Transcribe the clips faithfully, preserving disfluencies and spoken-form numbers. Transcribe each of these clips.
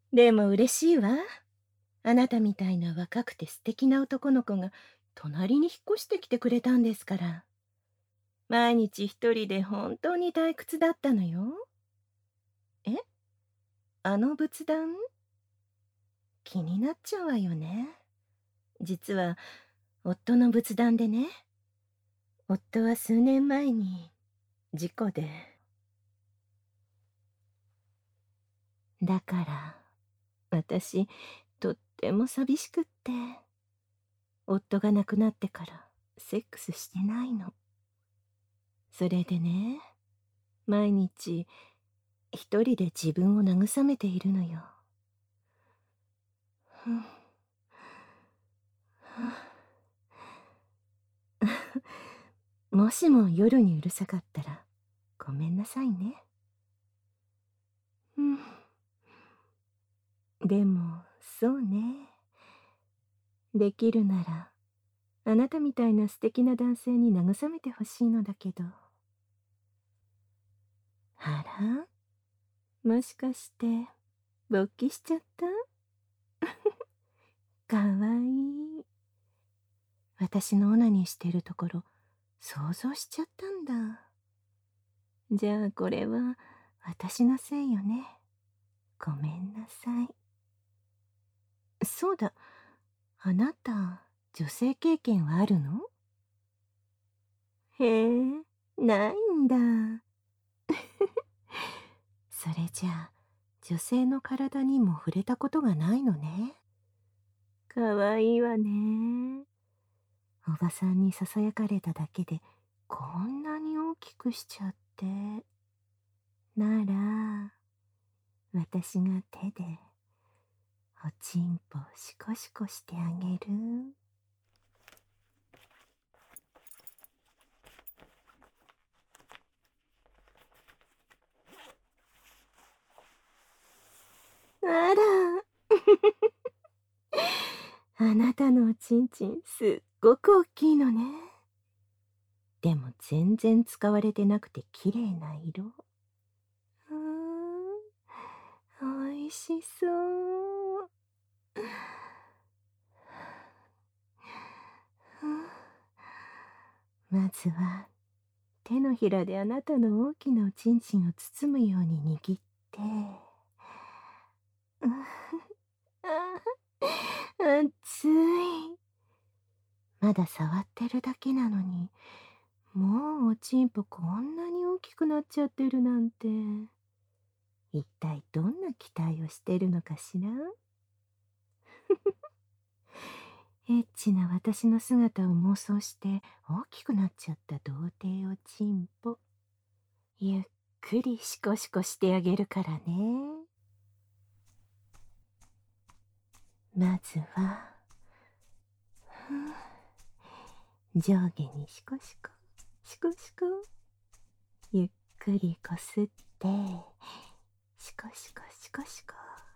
でも嬉しいわ。あなたみたいな若くて素敵な男の子が隣に引っ越してきてくれたんですから。毎日一人で本当に退屈だったのよ。え、あの仏壇、気になっちゃうわよね。実は夫の仏壇でね、夫は数年前に事故で。だから私とっても寂しくって、夫が亡くなってからセックスしてないの。それでね、毎日一人で自分を慰めているのよ。ふんもしも夜にうるさかったらごめんなさいね。うん。でもそうね。できるならあなたみたいな素敵な男性に慰めてほしいのだけど。あら、もしかして勃起しちゃった？かわいい。私のオナニーしてるところ想像しちゃったんだ。じゃあこれは私のせいよね。ごめんなさい。そうだ、あなた女性経験はあるの？へえ、ないんだ。それじゃあ女性の体にも触れたことがないのね。かわいいわね。おばさんにささやかれただけでこんなに大きくしちゃって。なら私が手でおちんぽシコシコしてあげる。あらあなたのおちんちんすっごく大きいのね。でも全然使われてなくて綺麗な色。うーん、おいしそう。まずは手のひらであなたの大きなおちんちんを包むように握って、うああ、熱い。まだ触ってるだけなのに、もうおちんぽこんなに大きくなっちゃってるなんて。一体どんな期待をしてるのかしら？エッチな私の姿を妄想して大きくなっちゃった童貞おちんぽ。ゆっくりシコシコしてあげるからね。まずは、ふん上下にシコシコ、シコシコ。ゆっくりこすって、シコシコシコシコ。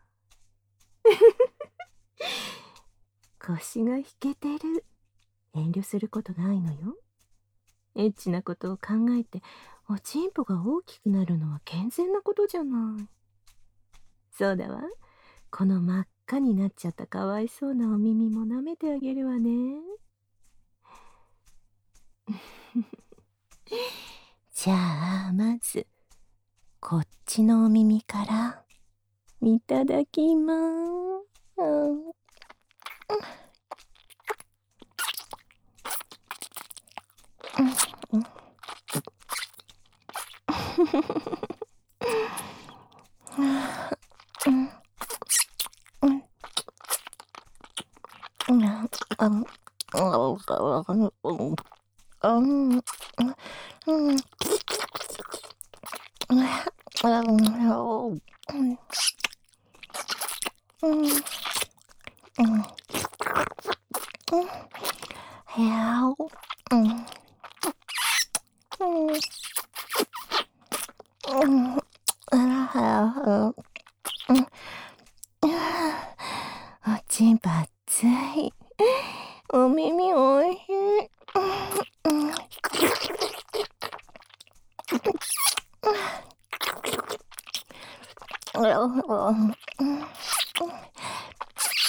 腰が引けてる。遠慮することないのよ。エッチなことを考えておちんぽが大きくなるのは健全なことじゃない。そうだわ。この真っ赤になっちゃったかわいそうなお耳も舐めてあげるわね。じゃあまずこっちのお耳からいただきまーす。うんうんうんうんうんあんあんうんうんうんへやおうんうんうんあらはうんおちんぽ熱い。お耳おいしい。うんうん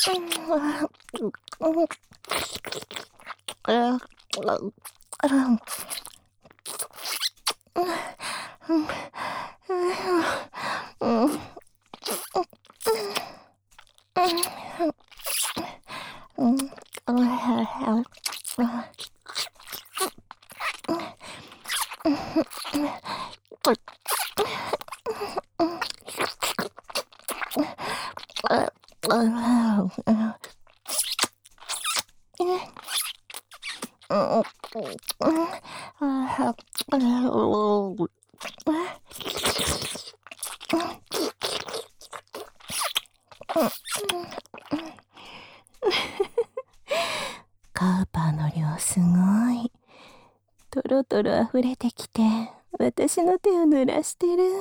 カウパーの量すごい。とろとろ溢れてきて、私の手を濡らしてる。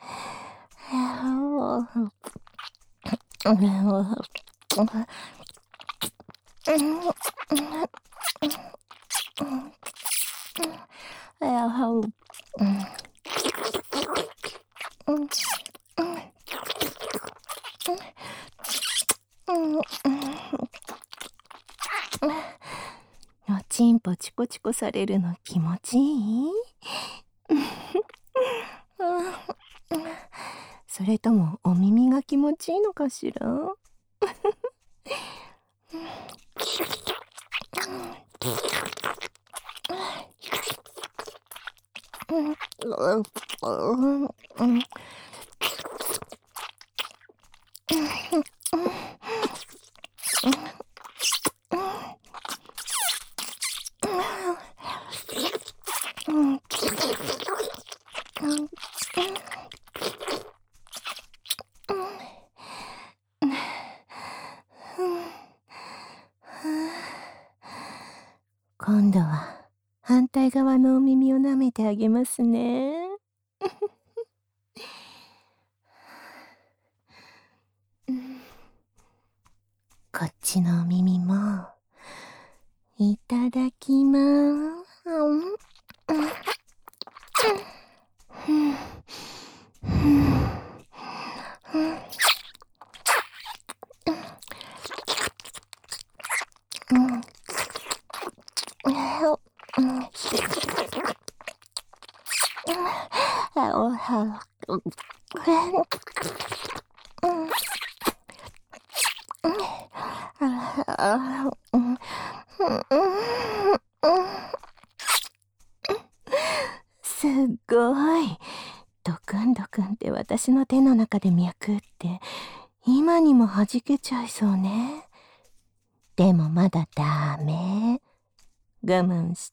おちんぽチコチコされるの気持ちいい？それともお耳が気持ちいいのかしら？今度は反対側のお耳を舐めてあげますね。こっちのお耳もいただきまーす。すっごい。ドクンドクンって私の手の中で脈って今にも弾けちゃいそうね。でもまだダメ。我慢して。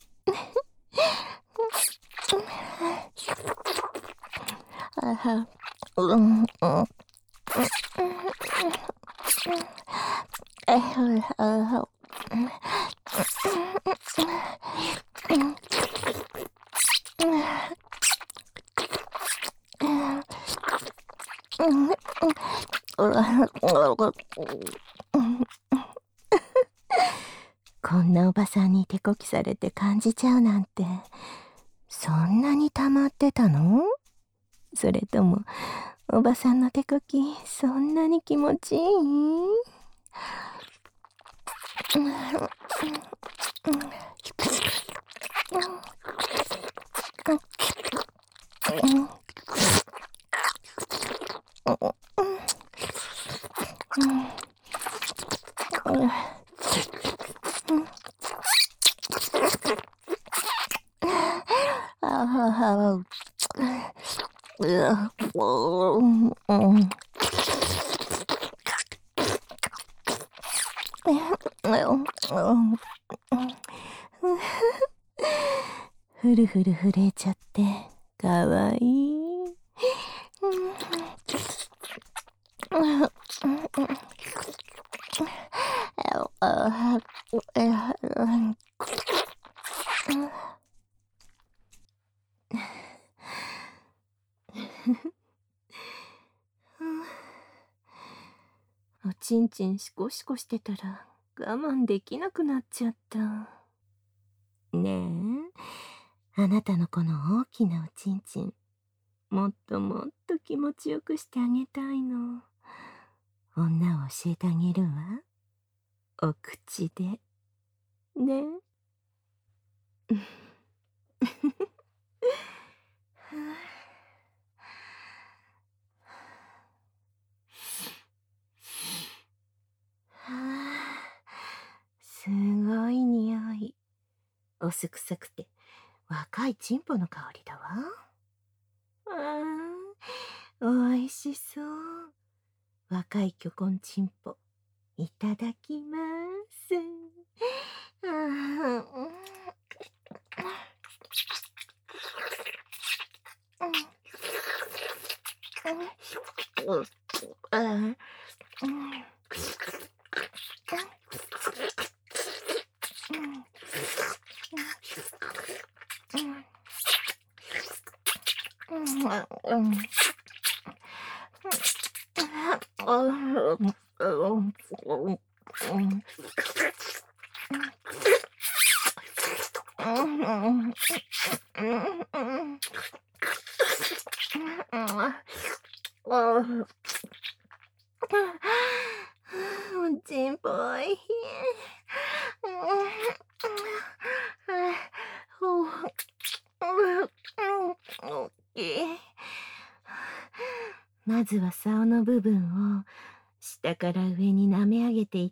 こんなおばさんに手こきされて感じちゃうなんて、そんなに溜まってたの？それともおばさんの手こきそんなに気持ちいい？ふるふる震えちゃってかわいい。おちんちんシコシコしてたら我慢できなくなっちゃった。ねえ、あなたのこの大きなおちんちん、もっともっと気持ちよくしてあげたいの。 女を教えてあげるわ。お口で。ね。はあ、すごい匂い。お酢臭くて若いチンポの香りだわ。ああ、おいしそう。若い巨根チンポ、いただきます。ああ、うん、ああ、うん、うん、うん、チンポおいしい。まずは竿の部分を下から上に舐め上げていって、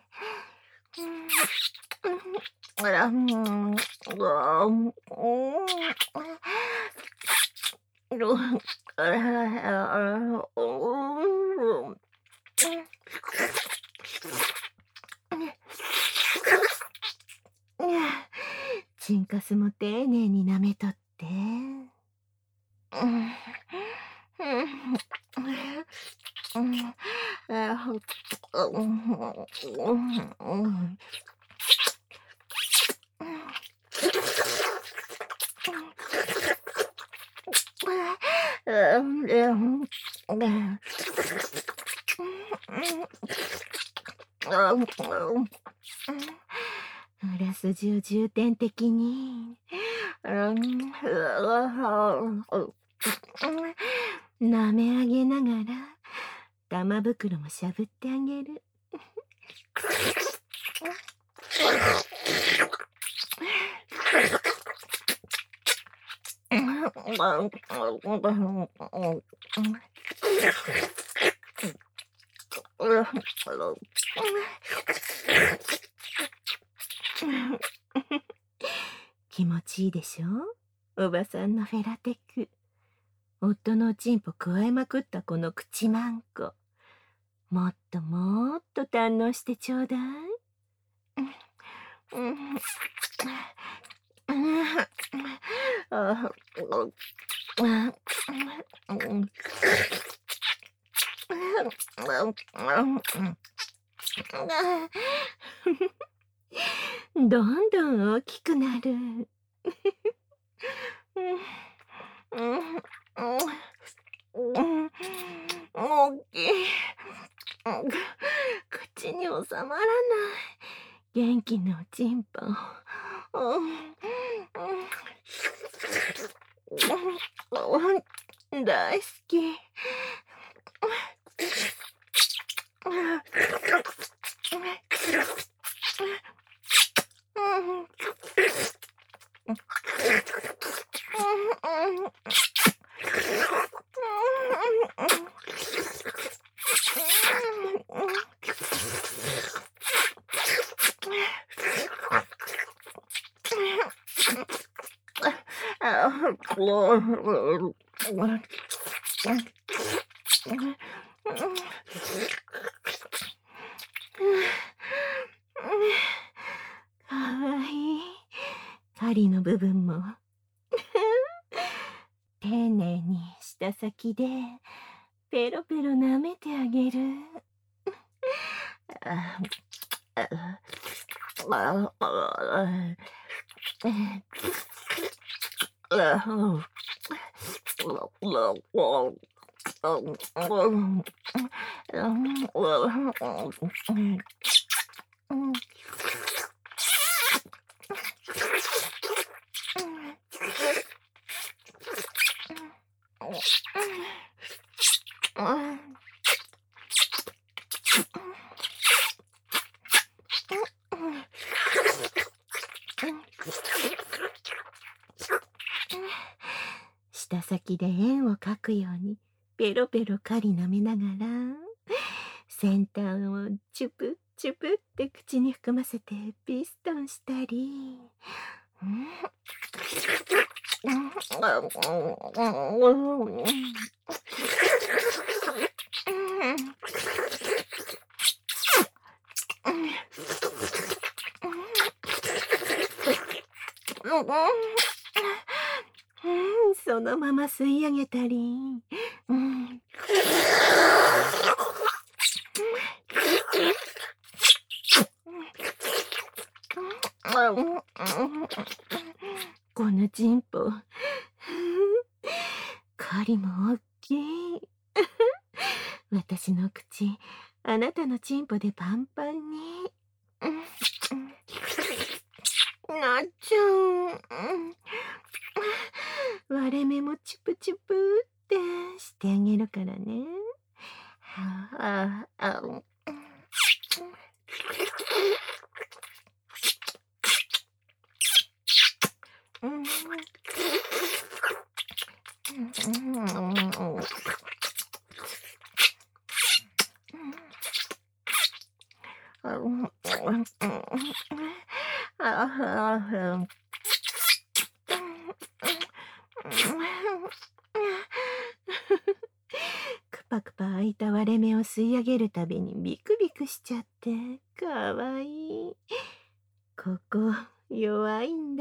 あら、うん、うわ、うん、チンカスも丁寧に舐めとって。うん、うん、裏筋を重点的に舐め上げながら玉袋もしゃぶってあげる。気持ちいいでしょ、おばさんのフェラテク。夫のおちんぽ加えまくったこの口まんこ。もっともっと堪能してちょうだい。うん、どんどん大きくなる。大きい。口に収まらない。元気なおちんぽ。大好き。かわいい。針の部分も丁寧に舌先でペロペロ舐めてあげる。 舌先で円を描くようにペロペロ狩り舐めながら、先端をチュプチュプって口に含ませてピストンしたり、うん、そのまま吸い上げたり、うん、このチンポ、狩りもおっきい。私の口、あなたのチンポでパンパンに。なっちゃう。割れ目もチュプチュプってしてあげるからね。はあ、あ、うん。くぱくぱ開いた割れ目を吸い上げるたびにビクビクしちゃってかわいい。ここ弱いんだ。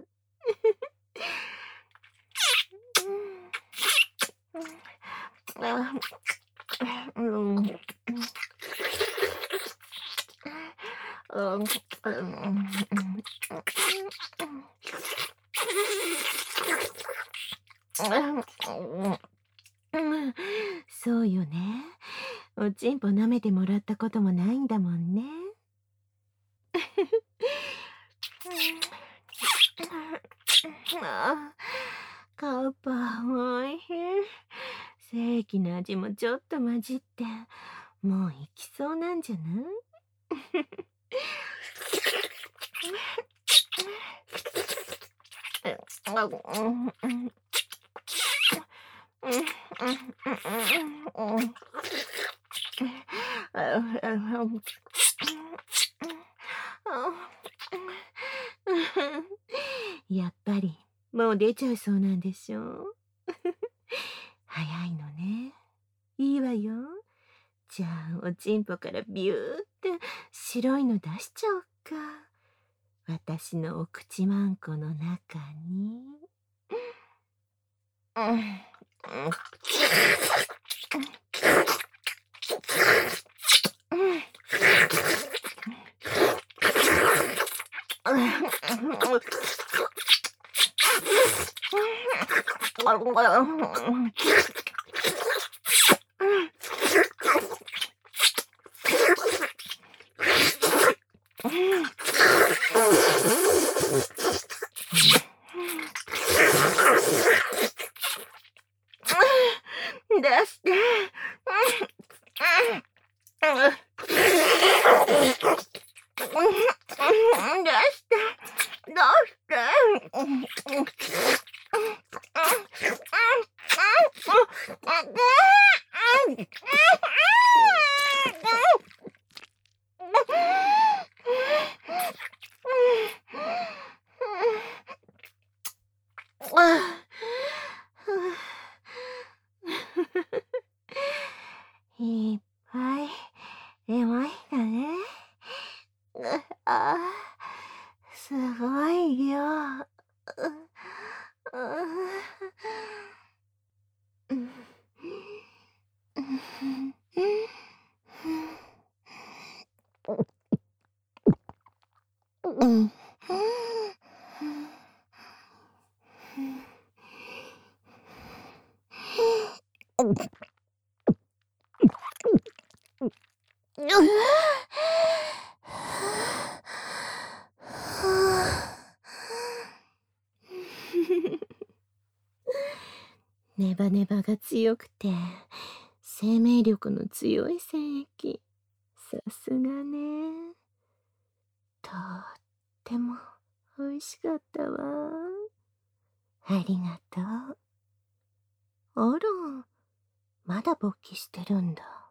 うん。そうよね。おちんぽ舐めてもらったこともないんだもんね。あ、かぱおいしい。正規の味もちょっと混じって、もういきそうなんじゃない？やっぱりもう出ちゃいそうなんでしょ？早いのね。いいわよ。じゃあおちんぽからビューって白いの出しちゃおっか。私のお口まんこの中に。出して。出して。出して。いっぱい出ましたね。あ、すごい量。ネバネバが強くて生命力の強い精液。 さすがね。とっても美味しかったわ。ありがとう。あら、まだ勃起してるんだ。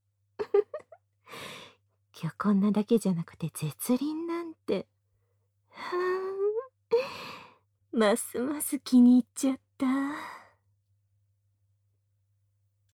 今日こんなだけじゃなくて絶倫なんて。はあ、ますます気に入っちゃった。